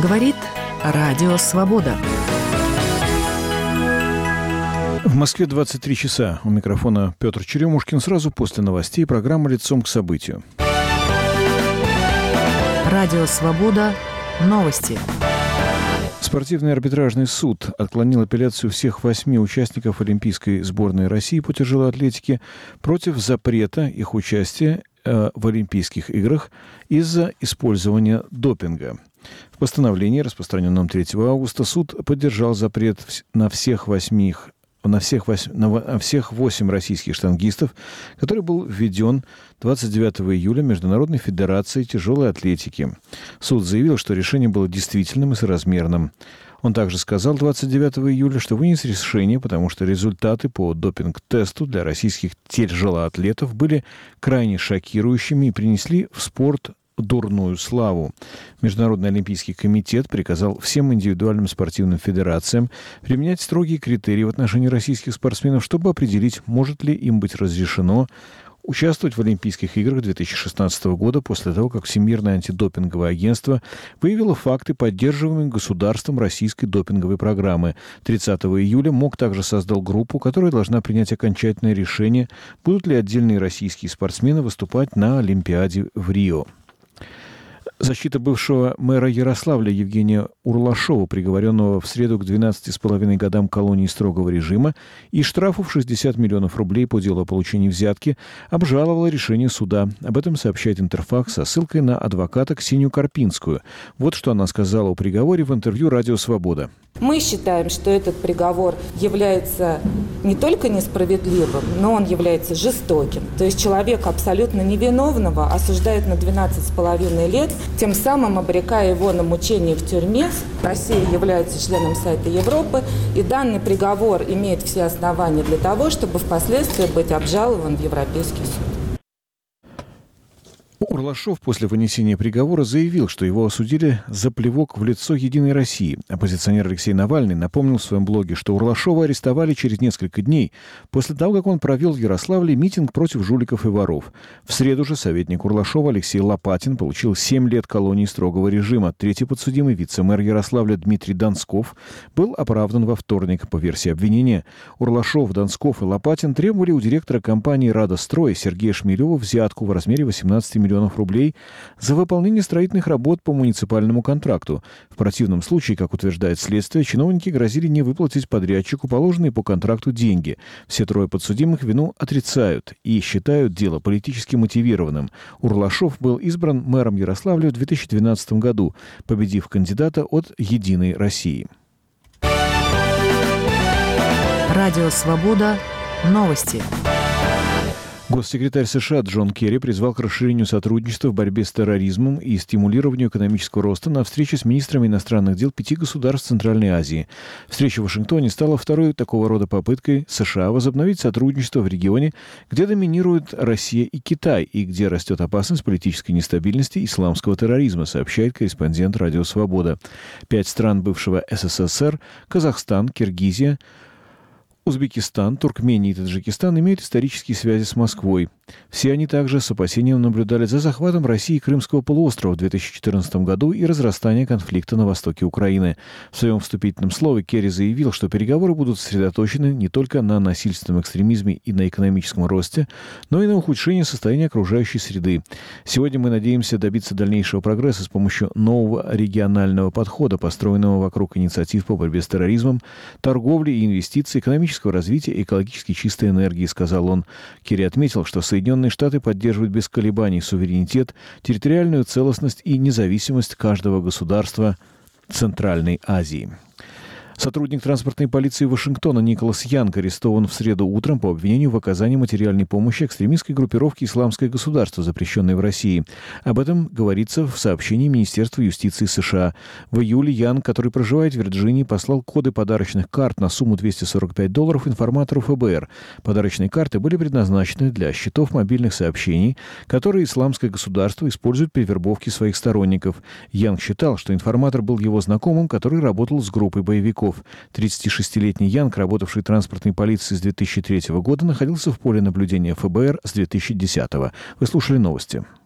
Говорит Радио Свобода. В Москве 23 часа. У микрофона Петр Черемушкин. Сразу после новостей программа «Лицом к событию». Радио Свобода. Новости. Спортивный арбитражный суд отклонил апелляцию всех 8 участников Олимпийской сборной России по тяжелой атлетике против запрета их участия в Олимпийских играх из-за использования допинга. В постановлении, распространенном 3 августа, суд поддержал запрет на всех 8 российских штангистов, который был введен 29 июля Международной Федерацией тяжелой атлетики. Суд заявил, что решение было действительным и соразмерным. Он также сказал 29 июля, что вынес решение, потому что результаты по допинг-тесту для российских тяжелоатлетов были крайне шокирующими и принесли в спорт дурную славу. Международный олимпийский комитет приказал всем индивидуальным спортивным федерациям применять строгие критерии в отношении российских спортсменов, чтобы определить, может ли им быть разрешено участвовать в Олимпийских играх 2016 года после того, как Всемирное антидопинговое агентство выявило факты, поддерживаемые государством российской допинговой программы. 30 июля МОК также создал группу, которая должна принять окончательное решение, будут ли отдельные российские спортсмены выступать на Олимпиаде в Рио. Защита бывшего мэра Ярославля Евгения Урлашова, приговоренного в среду к 12,5 годам колонии строгого режима и штрафу в 60 миллионов рублей по делу о получении взятки, обжаловала решение суда. Об этом сообщает Интерфакс со ссылкой на адвоката Ксению Карпинскую. Вот что она сказала о приговоре в интервью «Радио Свобода». Мы считаем, что этот приговор является не только несправедливым, но он является жестоким. То есть человека абсолютно невиновного осуждают на 12,5 лет, тем самым обрекая его на мучение в тюрьме. Россия является членом Совета Европы, и данный приговор имеет все основания для того, чтобы впоследствии быть обжалован в Европейский суд. Урлашов после вынесения приговора заявил, что его осудили за плевок в лицо «Единой России». Оппозиционер Алексей Навальный напомнил в своем блоге, что Урлашова арестовали через несколько дней после того, как он провел в Ярославле митинг против жуликов и воров. В среду же советник Урлашова Алексей Лопатин получил 7 лет колонии строгого режима. Третий подсудимый, вице-мэр Ярославля Дмитрий Донсков, был оправдан во вторник. По версии обвинения, Урлашов, Донсков и Лопатин требовали у директора компании «Радострой» Сергея Шмелева взятку в размере 18 миллионов рублей за выполнение строительных работ по муниципальному контракту. В противном случае, как утверждает следствие, чиновники грозили не выплатить подрядчику положенные по контракту деньги. Все 3 подсудимых вину отрицают и считают дело политически мотивированным. Урлашов был избран мэром Ярославля в 2012 году, победив кандидата от «Единой России». Радио Свобода. Новости. Госсекретарь США Джон Керри призвал к расширению сотрудничества в борьбе с терроризмом и стимулированию экономического роста на встрече с министрами иностранных дел 5 государств Центральной Азии. Встреча в Вашингтоне стала второй такого рода попыткой США возобновить сотрудничество в регионе, где доминируют Россия и Китай, и где растет опасность политической нестабильности и исламского терроризма, сообщает корреспондент «Радио Свобода». 5 стран бывшего СССР – Казахстан, Киргизия, Узбекистан, Туркмения и Таджикистан имеют исторические связи с Москвой. Все они также с опасением наблюдали за захватом России Крымского полуострова в 2014 году и разрастанием конфликта на востоке Украины. В своем вступительном слове Керри заявил, что переговоры будут сосредоточены не только на насильственном экстремизме и на экономическом росте, но и на ухудшении состояния окружающей среды. Сегодня мы надеемся добиться дальнейшего прогресса с помощью нового регионального подхода, построенного вокруг инициатив по борьбе с терроризмом, торговли и инвестиций, экономического развития и экологически чистой энергии, сказал он. Керри отметил, что Соединенные Штаты поддерживают без колебаний суверенитет, территориальную целостность и независимость каждого государства Центральной Азии. Сотрудник транспортной полиции Вашингтона Николас Янг арестован в среду утром по обвинению в оказании материальной помощи экстремистской группировке «Исламское государство», запрещенной в России. Об этом говорится в сообщении Министерства юстиции США. В июле Янг, который проживает в Вирджинии, послал коды подарочных карт на сумму $245 информатору ФБР. Подарочные карты были предназначены для счетов мобильных сообщений, которые «Исламское государство» использует при вербовке своих сторонников. Янг считал, что информатор был его знакомым, который работал с группой боевиков. 36-летний Янг, работавший в транспортной полиции с 2003 года, находился в поле наблюдения ФБР с 2010. Вы слушали новости.